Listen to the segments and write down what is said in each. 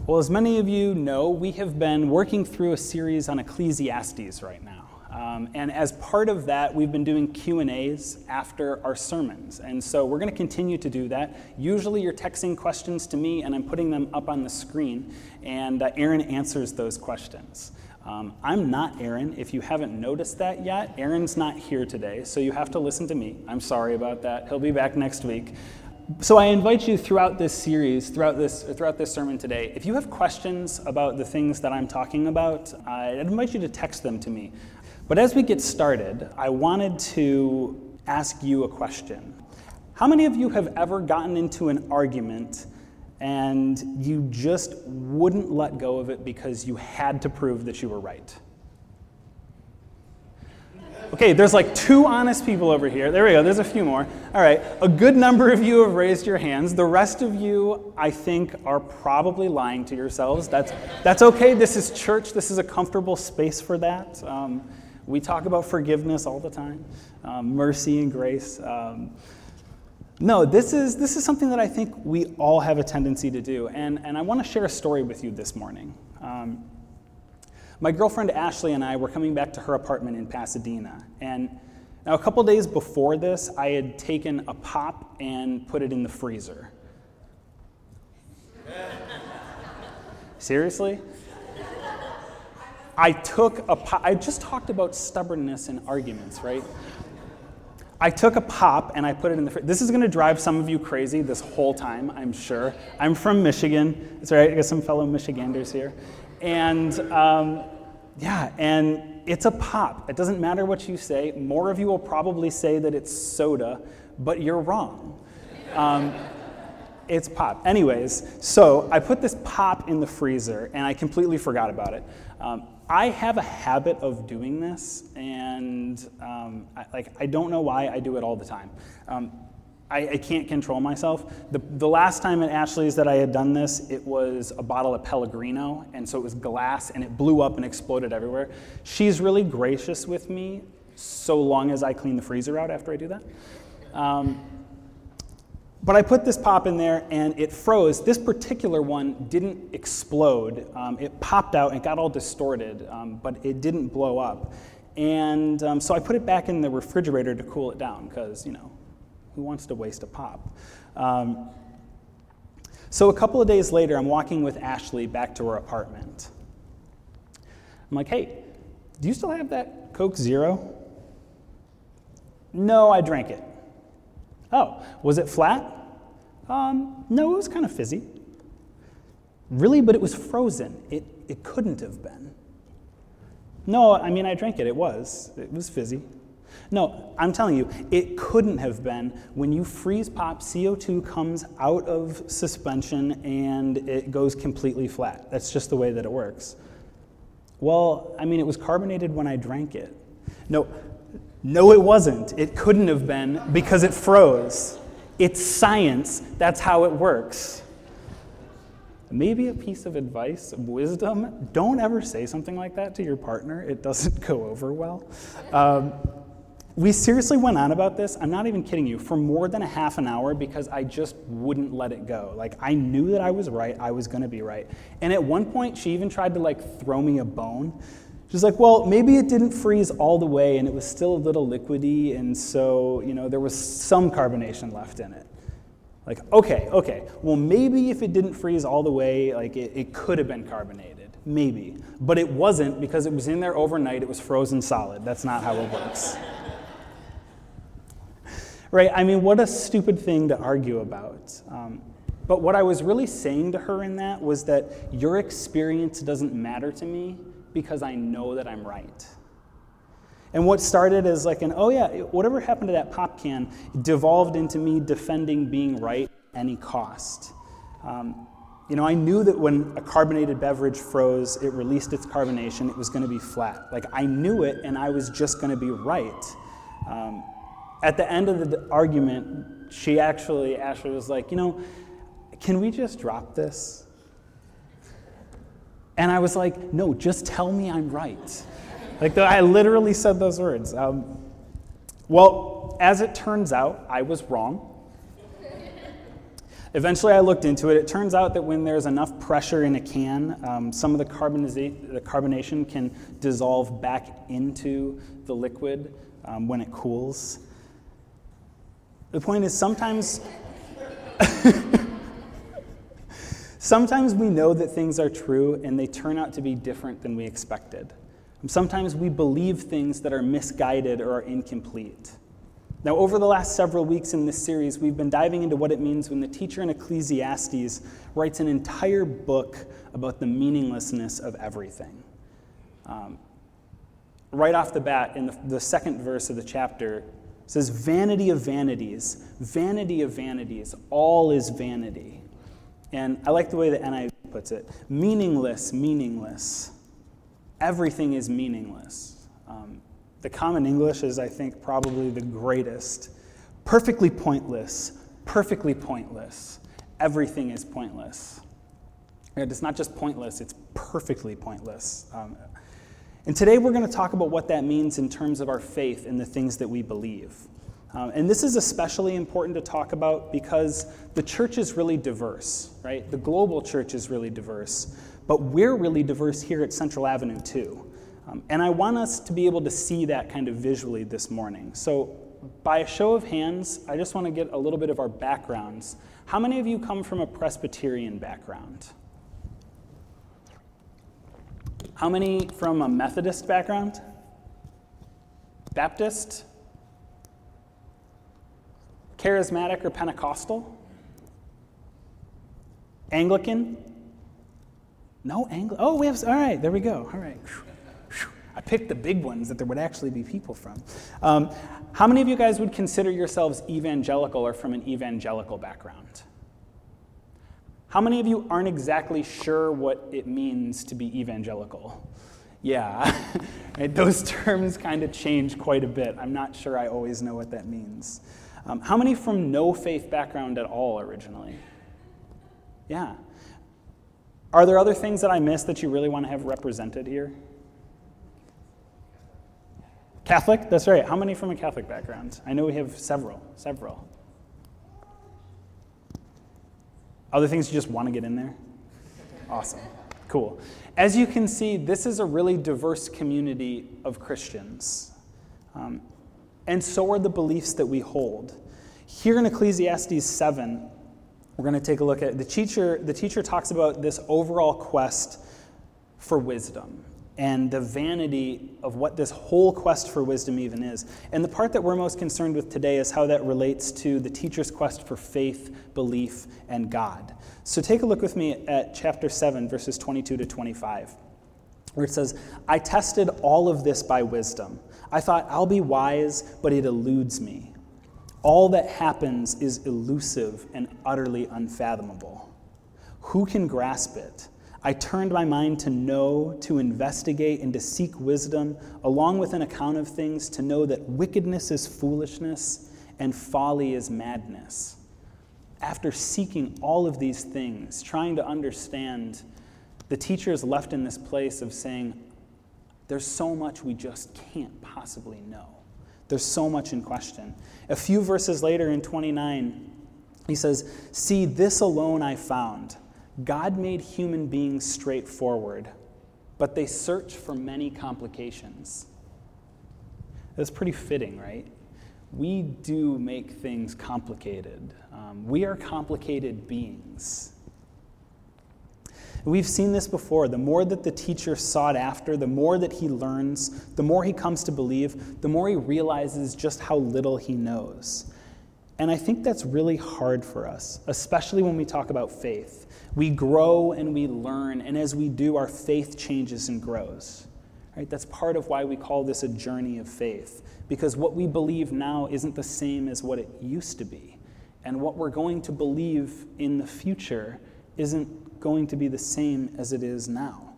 Well, as many of you know, we have been working through a series on Ecclesiastes right now. And as part of that, we've been doing Q&As after our sermons. And so we're going to continue to do that. Usually you're texting questions to me, and I'm putting them up on the screen, and Aaron answers those questions. I'm not Aaron. If you haven't noticed that yet, Aaron's not here today, so you have to listen to me. I'm sorry about that. He'll be back next week. So I invite you throughout this series, throughout this sermon today, if you have questions about the things that I'm talking about, I invite you to text them to me. But as we get started, I wanted to ask you a question. How many of you have ever gotten into an argument and you just wouldn't let go of it because you had to prove that you were right? Okay, there's like 2 honest people over here. There we go, there's a few more. All right, a good number of you have raised your hands. The rest of you, I think, are probably lying to yourselves. That's okay, this is church, this is a comfortable space for that. We talk about forgiveness all the time, mercy and grace. No, this is something that I think we all have a tendency to do, and I want to share a story with you this morning. My girlfriend Ashley and I were coming back to her apartment in Pasadena, and now a couple days before this, I had taken a pop and put it in the freezer. Seriously? I just talked about stubbornness in arguments, right? I took a pop and I put it in the fridge. This is going to drive some of you crazy this whole time, I'm sure. I'm from Michigan. It's all right, I got some fellow Michiganders here. And and it's a pop. It doesn't matter what you say. More of you will probably say that it's soda, but you're wrong. It's pop. Anyways, so I put this pop in the freezer and I completely forgot about it. I have a habit of doing this, and I don't know why I do it all the time. I can't control myself. The last time at Ashley's that I had done this, it was a bottle of Pellegrino, and so it was glass, and it blew up and exploded everywhere. She's really gracious with me so long as I clean the freezer out after I do that. But I put this pop in there, and it froze. This particular one didn't explode. It popped out and got all distorted, but it didn't blow up. And so I put it back in the refrigerator to cool it down, because, who wants to waste a pop? So a couple of days later, I'm walking with Ashley back to her apartment. I'm like, hey, do you still have that Coke Zero? No, I drank it. Oh, was it flat? No, it was kind of fizzy. Really? But it was frozen. It couldn't have been. No, I mean, I drank it. It was fizzy. No, I'm telling you, it couldn't have been. When you freeze pop, CO2 comes out of suspension and it goes completely flat. That's just the way that it works. Well, I mean, it was carbonated when I drank it. No, it wasn't. It couldn't have been because it froze. It's science. That's how it works. Maybe a piece of advice, of wisdom, don't ever say something like that to your partner. It doesn't go over well. We seriously went on about this, I'm not even kidding you, for more than a half an hour because I just wouldn't let it go. I knew that I was right. I was going to be right. And at one point, she even tried to throw me a bone. She's like, well, maybe it didn't freeze all the way and it was still a little liquidy, and so, there was some carbonation left in it. Okay, well, maybe if it didn't freeze all the way, it could have been carbonated, maybe. But it wasn't because it was in there overnight, it was frozen solid. That's not how it works. Right, I mean, what a stupid thing to argue about. But what I was really saying to her in that was that your experience doesn't matter to me, because I know that I'm right. And what started as whatever happened to that pop can devolved into me defending being right at any cost. I knew that when a carbonated beverage froze, it released its carbonation, it was going to be flat. I knew it, and I was just going to be right. At the end of the argument, Ashley was like, can we just drop this? And I was like, no, just tell me I'm right. I literally said those words. Well, as it turns out, I was wrong. Eventually, I looked into it. It turns out that when there's enough pressure in a can, some of the carbonation can dissolve back into the liquid when it cools. The point is, sometimes we know that things are true and they turn out to be different than we expected. Sometimes we believe things that are misguided or are incomplete. Now, over the last several weeks in this series, we've been diving into what it means when the teacher in Ecclesiastes writes an entire book about the meaninglessness of everything. Right off the bat, in the second verse of the chapter, it says, vanity of vanities, all is vanity. And I like the way the NIV puts it, meaningless. Everything is meaningless. The Common English is, I think, probably the greatest. Perfectly pointless. Everything is pointless. And it's not just pointless, it's perfectly pointless. And today we're going to talk about what that means in terms of our faith and the things that we believe. And this is especially important to talk about because the church is really diverse, right? The global church is really diverse, but we're really diverse here at Central Avenue too. And I want us to be able to see that kind of visually this morning. So by a show of hands, I just want to get a little bit of our backgrounds. How many of you come from a Presbyterian background? How many from a Methodist background? Baptist? Charismatic or Pentecostal? Anglican? No Anglican? Oh, we have, all right, there we go. All right. I picked the big ones that there would actually be people from. How many of you guys would consider yourselves evangelical or from an evangelical background? How many of you aren't exactly sure what it means to be evangelical? Yeah, right, those terms kind of change quite a bit. I'm not sure I always know what that means. How many from no faith background at all originally? Yeah. Are there other things that I missed that you really want to have represented here? Catholic? That's right. How many from a Catholic background? I know we have several. Other things you just want to get in there? Awesome. Cool. As you can see, this is a really diverse community of Christians. And so are the beliefs that we hold. Here in Ecclesiastes 7, we're going to take a look at the teacher talks about this overall quest for wisdom and the vanity of what this whole quest for wisdom even is. And the part that we're most concerned with today is how that relates to the teacher's quest for faith, belief, and God. So take a look with me at chapter 7, verses 22 to 25, where it says, I tested all of this by wisdom. I thought, I'll be wise, but it eludes me. All that happens is elusive and utterly unfathomable. Who can grasp it? I turned my mind to know, to investigate, and to seek wisdom, along with an account of things, to know that wickedness is foolishness and folly is madness. After seeking all of these things, trying to understand, the teacher is left in this place of saying, there's so much we just can't possibly know. There's so much in question. A few verses later in 29, he says, see, this alone I found. God made human beings straightforward, but they search for many complications. That's pretty fitting, right? We do make things complicated. We are complicated beings. We've seen this before. The more that the teacher sought after, the more that he learns, the more he comes to believe, the more he realizes just how little he knows. And I think that's really hard for us, especially when we talk about faith. We grow and we learn, and as we do, our faith changes and grows. Right? That's part of why we call this a journey of faith, because what we believe now isn't the same as what it used to be. And what we're going to believe in the future isn't going to be the same as it is now.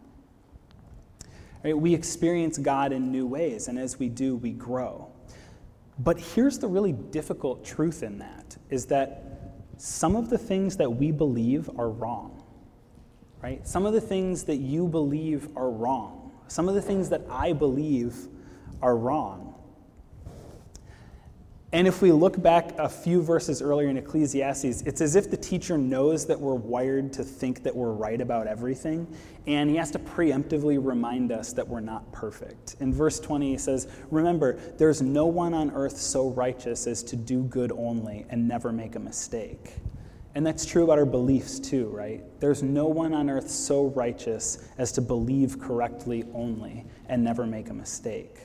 Right? We experience God in new ways, and as we do, we grow. But here's the really difficult truth in that, is that some of the things that we believe are wrong, right? Some of the things that you believe are wrong. Some of the things that I believe are wrong. And if we look back a few verses earlier in Ecclesiastes, it's as if the teacher knows that we're wired to think that we're right about everything, and he has to preemptively remind us that we're not perfect. In verse 20, he says, "Remember, there's no one on earth so righteous as to do good only and never make a mistake." And that's true about our beliefs too, right? There's no one on earth so righteous as to believe correctly only and never make a mistake.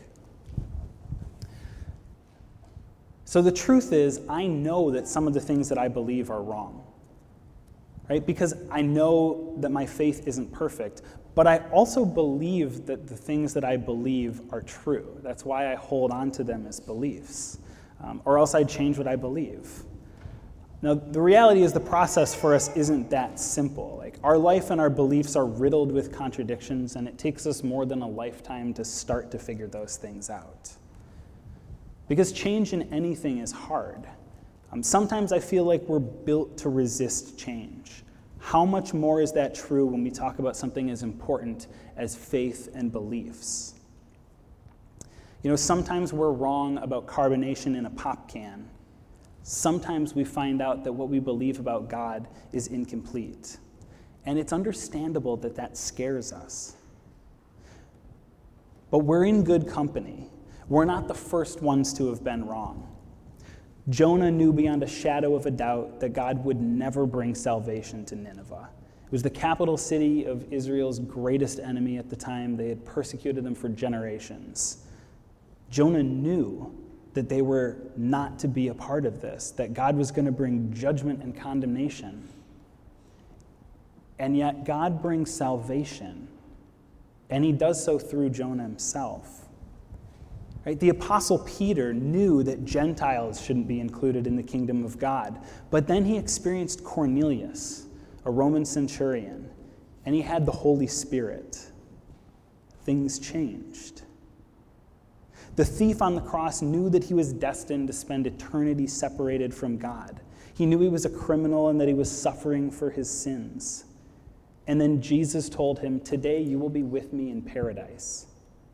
So the truth is, I know that some of the things that I believe are wrong, right? Because I know that my faith isn't perfect, but I also believe that the things that I believe are true. That's why I hold on to them as beliefs, or else I'd change what I believe. Now, the reality is the process for us isn't that simple. Like, our life and our beliefs are riddled with contradictions, and it takes us more than a lifetime to start to figure those things out. Because change in anything is hard. Sometimes I feel like we're built to resist change. How much more is that true when we talk about something as important as faith and beliefs? Sometimes we're wrong about carbonation in a pop can. Sometimes we find out that what we believe about God is incomplete. And it's understandable that that scares us. But we're in good company. We're not the first ones to have been wrong. Jonah knew beyond a shadow of a doubt that God would never bring salvation to Nineveh. It was the capital city of Israel's greatest enemy at the time. They had persecuted them for generations. Jonah knew that they were not to be a part of this, that God was going to bring judgment and condemnation. And yet God brings salvation, and he does so through Jonah himself. Right? The Apostle Peter knew that Gentiles shouldn't be included in the kingdom of God, but then he experienced Cornelius, a Roman centurion, and he had the Holy Spirit. Things changed. The thief on the cross knew that he was destined to spend eternity separated from God. He knew he was a criminal and that he was suffering for his sins. And then Jesus told him, "Today you will be with me in paradise."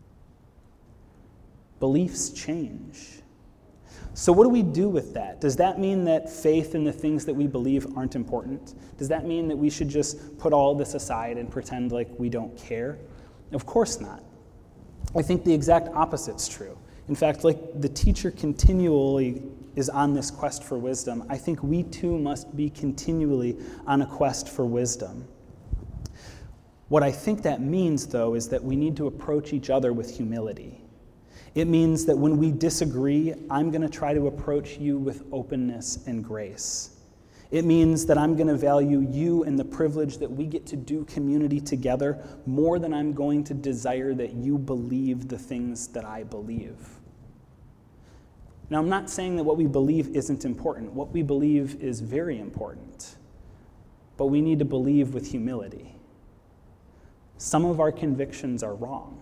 Beliefs change. So what do we do with that? Does that mean that faith in the things that we believe aren't important? Does that mean that we should just put all this aside and pretend like we don't care? Of course not. I think the exact opposite's true. In fact, like the teacher continually is on this quest for wisdom, I think we too must be continually on a quest for wisdom. What I think that means, though, is that we need to approach each other with humility. It means that when we disagree, I'm going to try to approach you with openness and grace. It means that I'm going to value you and the privilege that we get to do community together more than I'm going to desire that you believe the things that I believe. Now, I'm not saying that what we believe isn't important. What we believe is very important. But we need to believe with humility. Some of our convictions are wrong.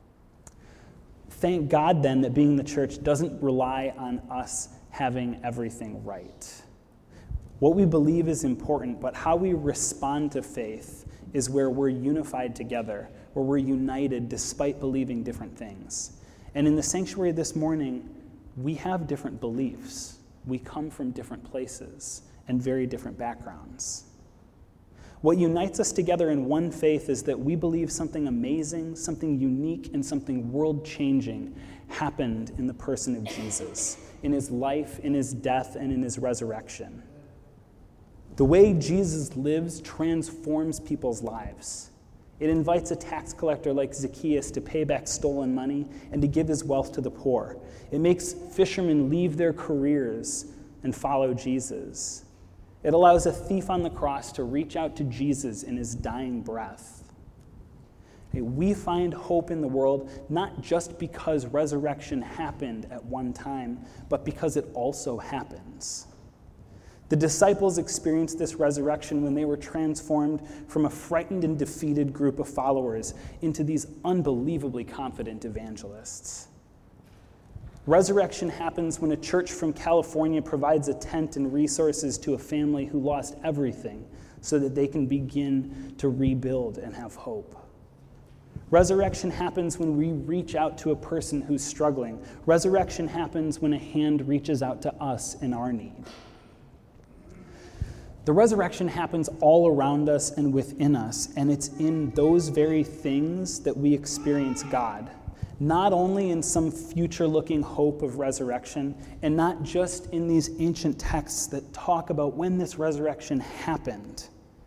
Thank God, then, that being the church doesn't rely on us having everything right. What we believe is important, but how we respond to faith is where we're unified together, where we're united despite believing different things. And in the sanctuary this morning, we have different beliefs. We come from different places and very different backgrounds. What unites us together in one faith is that we believe something amazing, something unique, and something world-changing happened in the person of Jesus, in his life, in his death, and in his resurrection. The way Jesus lives transforms people's lives. It invites a tax collector like Zacchaeus to pay back stolen money and to give his wealth to the poor. It makes fishermen leave their careers and follow Jesus. It allows a thief on the cross to reach out to Jesus in his dying breath. We find hope in the world not just because resurrection happened at one time, but because it also happens. The disciples experienced this resurrection when they were transformed from a frightened and defeated group of followers into these unbelievably confident evangelists. Resurrection happens when a church from California provides a tent and resources to a family who lost everything so that they can begin to rebuild and have hope. Resurrection happens when we reach out to a person who's struggling. Resurrection happens when a hand reaches out to us in our need. The resurrection happens all around us and within us, and it's in those very things that we experience God. Not only in some future-looking hope of resurrection, and not just in these ancient texts that talk about when this resurrection happened,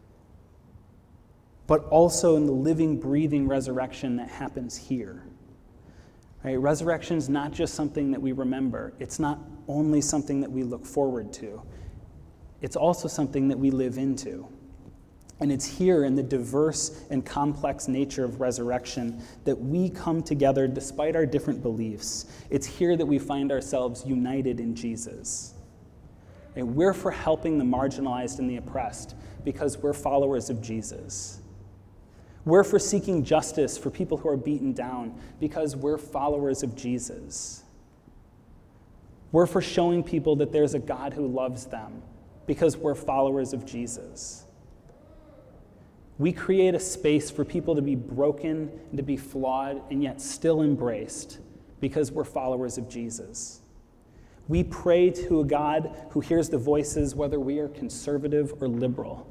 but also in the living, breathing resurrection that happens here. Right? Resurrection is not just something that we remember. It's not only something that we look forward to. It's also something that we live into. And it's here in the diverse and complex nature of resurrection that we come together despite our different beliefs. It's here that we find ourselves united in Jesus. And we're for helping the marginalized and the oppressed because we're followers of Jesus. We're for seeking justice for people who are beaten down because we're followers of Jesus. We're for showing people that there's a God who loves them because we're followers of Jesus. We create a space for people to be broken and to be flawed and yet still embraced because we're followers of Jesus. We pray to a God who hears the voices whether we are conservative or liberal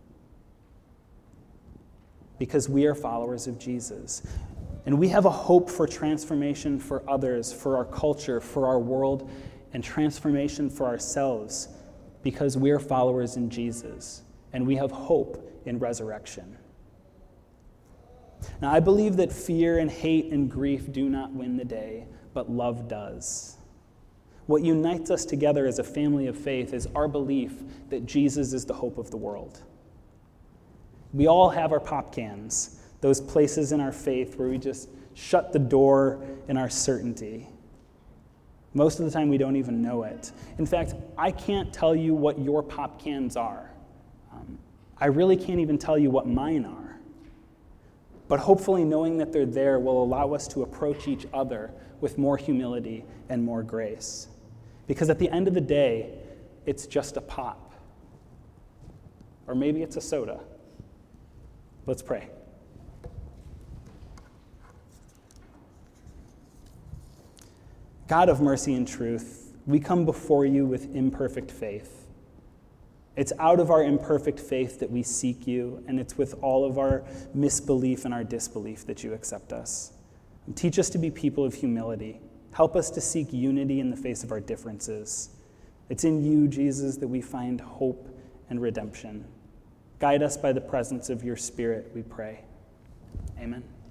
because we are followers of Jesus. And we have a hope for transformation for others, for our culture, for our world, and transformation for ourselves because we are followers in Jesus. And we have hope in resurrection. Now, I believe that fear and hate and grief do not win the day, but love does. What unites us together as a family of faith is our belief that Jesus is the hope of the world. We all have our pop cans, those places in our faith where we just shut the door in our certainty. Most of the time, we don't even know it. In fact, I can't tell you what your pop cans are. I really can't even tell you what mine are. But hopefully knowing that they're there will allow us to approach each other with more humility and more grace. Because at the end of the day, it's just a pop. Or maybe it's a soda. Let's pray. God of mercy and truth, we come before you with imperfect faith. It's out of our imperfect faith that we seek you, and it's with all of our misbelief and our disbelief that you accept us. Teach us to be people of humility. Help us to seek unity in the face of our differences. It's in you, Jesus, that we find hope and redemption. Guide us by the presence of your Spirit, we pray. Amen.